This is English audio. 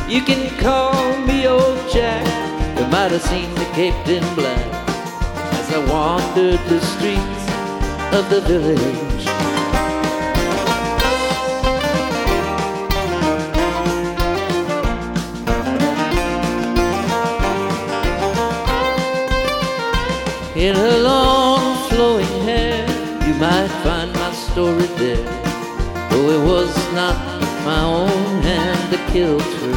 You can call me old Jack. You might have seen me caped in black as I wandered the streets of the village. In her long flowing hair, you might find my story there, though it was not my own hand that killed her.